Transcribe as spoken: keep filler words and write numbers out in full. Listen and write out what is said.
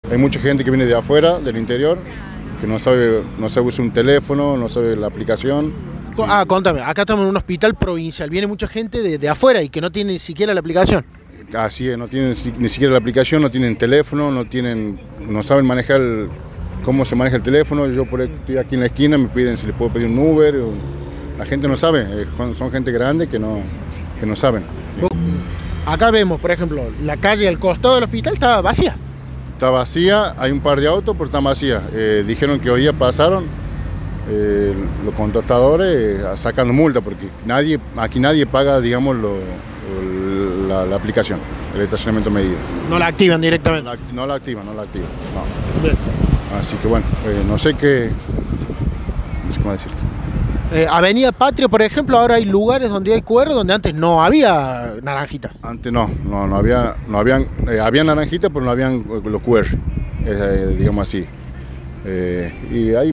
Hay mucha gente que viene de afuera, del interior, que no sabe, no sabe usar un teléfono, no sabe la aplicación. Ah, contame, acá estamos en un hospital provincial, viene mucha gente de, de afuera y que no tiene ni siquiera la aplicación. Así es, no tienen ni siquiera la aplicación, no tienen teléfono, no tienen, no saben manejar el, cómo se maneja el teléfono. Yo por ahí estoy aquí en la esquina, me piden si les puedo pedir un Uber. O, la gente no sabe, son gente grande que no, que no saben. Acá vemos, por ejemplo, la calle al costado del hospital está vacía. Está vacía, hay un par de autos, pero están vacías. Eh, dijeron que hoy día pasaron eh, los contratadores eh, sacando multa, porque nadie, aquí nadie paga, digamos, lo, la, la aplicación, el estacionamiento medido. No la activan directamente. No la, no la activan, no la activan. No. Bien. Así que bueno, eh, no sé qué, no sé cómo decirte. Eh, Avenida Patria, por ejemplo, ahora hay lugares donde hay Q R donde antes no había naranjitas. Antes no, no, no había, no habían, eh, había naranjitas, pero no habían los Q R, eh, digamos así. Eh, y hay